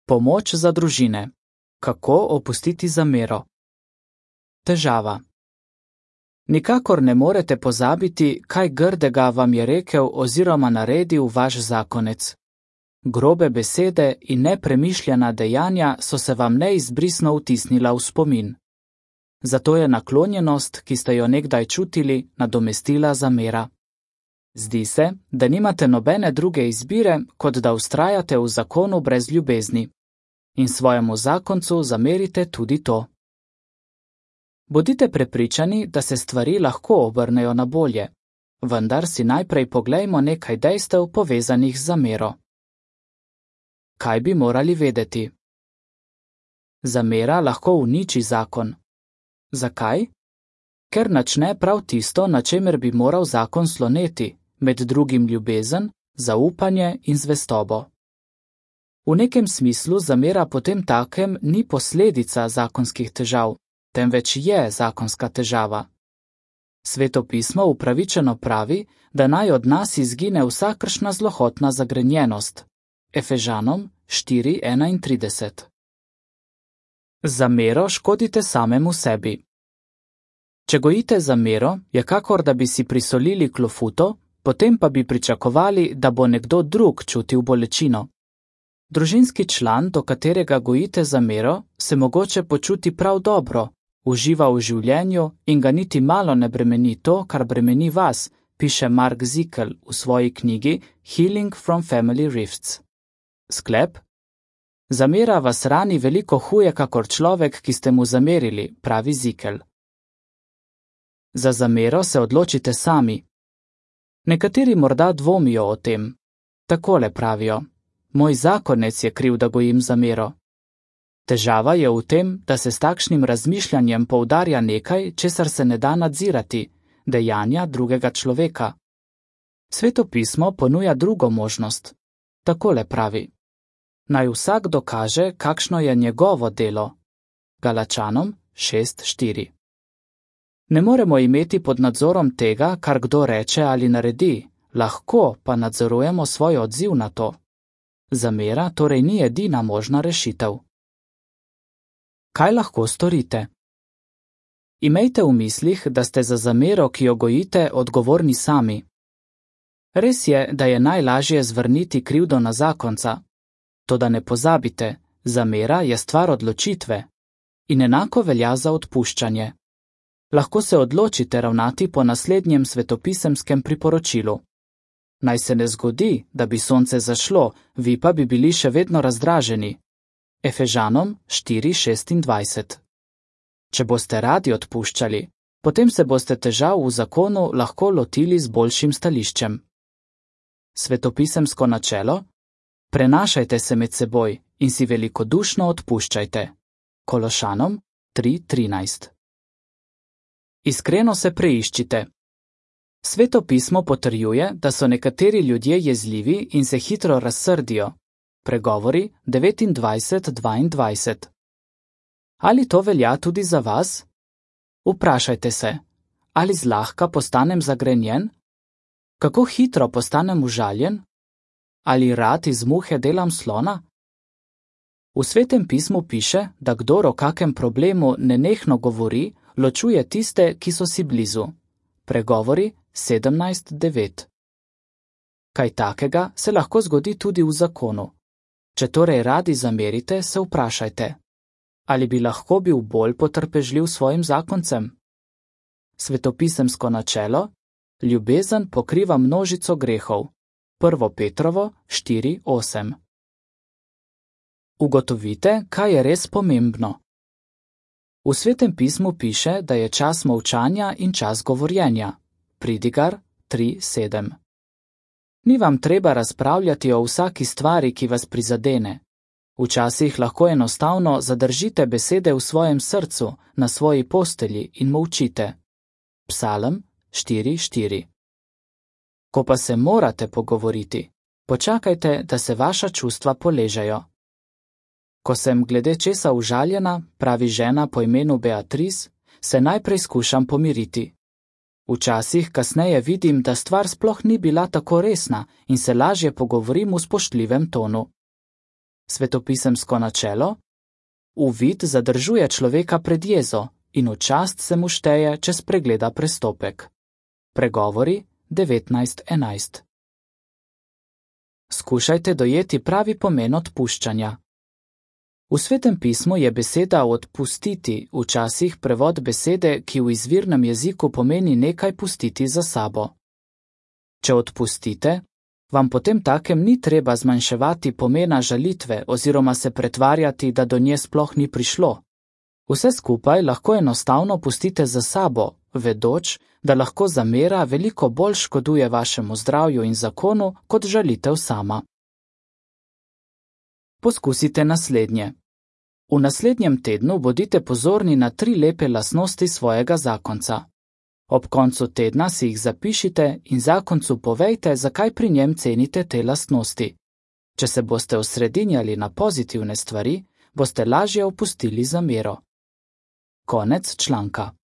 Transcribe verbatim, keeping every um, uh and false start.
Pomoč za družine. Kako opustiti zamero? Težava. Nikakor ne morete pozabiti, kaj grdega vam je rekel oziroma naredil vaš zakonec. Grobe besede in nepremišljena dejanja so se vam neizbrisno vtisnila v spomin. Zato je naklonjenost, ki ste jo nekdaj čutili, nadomestila zamera. Zdi se, da nimate nobene druge izbire, kot da vztrajate v zakonu brez ljubezni. In svojemu zakoncu zamerite tudi to. Bodite prepričani, da se stvari lahko obrnejo na bolje, vendar si najprej poglejmo nekaj dejstev povezanih z zamero. Kaj bi morali vedeti? Zamera lahko uniči zakon. Zakaj? Ker načne prav tisto, na čemer bi moral zakon sloneti, med drugim ljubezen, zaupanje in zvestobo. V nekem smislu zamera potem takem ni posledica zakonskih težav, temveč je zakonska težava. Sveto pismo upravičeno pravi, da naj od nas izgine vsakršna zlohotna zagrenjenost. Efežanom štiri enaintrideset. Zamero škodite samemu sebi. Če gojite zamero, je kakor da bi si prisolili klofuto, potem pa bi pričakovali, da bo nekdo drug čutil bolečino. Družinski član, do katerega gojite zamero, se mogoče počuti prav dobro, uživa v življenju in ga niti malo ne bremeni to, kar bremeni vas, piše Mark Zickel v svoji knjigi Healing from Family Rifts. Sklep? Zamera vas rani veliko huje kakor človek, ki ste mu zamerili, pravi Zickel. Za zamero se odločite sami. Nekateri morda dvomijo o tem. Takole pravijo: moj zakonec je kriv, da gojim zamero. Težava je v tem, da se s takšnim razmišljanjem poudarja nekaj, česar se ne da nadzirati, dejanja drugega človeka. Sveto pismo ponuja drugo možnost. Takole pravi: naj vsak dokaže, kakšno je njegovo delo. Galačanom šest štiri. Ne moremo imeti pod nadzorom tega, kar kdo reče ali naredi, lahko pa nadzorujemo svoj odziv na to. Zamera torej ni edina možna rešitev. Kaj lahko storite? Imejte v mislih, da ste za zamero, ki jo gojite, odgovorni sami. Res je, da je najlažje zvrniti krivdo na zakonca. Toda ne pozabite, zamera je stvar odločitve. In enako velja za odpuščanje. Lahko se odločite ravnati po naslednjem svetopisemskem priporočilu. Naj se ne zgodi, da bi sonce zašlo, vi pa bi bili še vedno razdraženi. Efežanom štiri šestindvajset. Če boste radi odpuščali, potem se boste težav v zakonu lahko lotili z boljšim stališčem. Svetopisemsko načelo? Prenašajte se med seboj in si velikodušno odpuščajte. Kološanom tri trinajst. Iskreno se preiščite. Sveto pismo potrjuje, da so nekateri ljudje jezljivi in se hitro razsrdijo. Pregovori devetindvajset dvaindvajset. Ali to velja tudi za vas? Vprašajte se, ali zlahka postanem zagrenjen? Kako hitro postanem užaljen? Ali rad iz muhe delam slona? V Svetem pismu piše, da kdor o kakem problemu nenehno govori, ločuje tiste, ki so si blizu. Pregovori sedemnajst devet. Kaj takega se lahko zgodi tudi v zakonu. Če torej radi zamerite, se vprašajte, ali bi lahko bil bolj potrpežljiv svojim zakoncem? Svetopisemsko načelo? Ljubezen pokriva množico grehov. Prvo Petrovo štiri osem. Ugotovite, kaj je res pomembno. V Svetem pismu piše, da je čas molčanja in čas govorjenja. Pridigar tri sedem. Ni vam treba razpravljati o vsaki stvari, ki vas prizadene. Včasih lahko enostavno zadržite besede v svojem srcu, na svoji postelji in molčite. Psalm štiri štiri. Ko pa se morate pogovoriti, počakajte, da se vaša čustva poležejo. Ko sem glede česa užaljena, pravi žena po imenu Beatrice, se najprej skušam pomiriti. Včasih kasneje vidim, da stvar sploh ni bila tako resna in se lažje pogovorim v spoštljivem tonu. Svetopisemsko načelo? Uvid zadržuje človeka pred jezo in v čast se mu šteje, če spregleda prestopek. Pregovori devetnajst enajst. Skušajte dojeti pravi pomen odpuščanja. V Svetem pismu je beseda odpustiti včasih prevod besede, ki v izvirnem jeziku pomeni nekaj pustiti za sabo. Če odpustite, vam potem takem ni treba zmanjševati pomena žalitve oziroma se pretvarjati, da do nje sploh ni prišlo. Vse skupaj lahko enostavno pustite za sabo, vedoč, da lahko zamera veliko bolj škoduje vašemu zdravju in zakonu, kot žalitev sama. Poskusite naslednje. V naslednjem tednu bodite pozorni na tri lepe lastnosti svojega zakonca. Ob koncu tedna si jih zapišite in zakoncu povejte, zakaj pri njem cenite te lastnosti. Če se boste osredinjali na pozitivne stvari, boste lažje opustili zamero. Konec članka.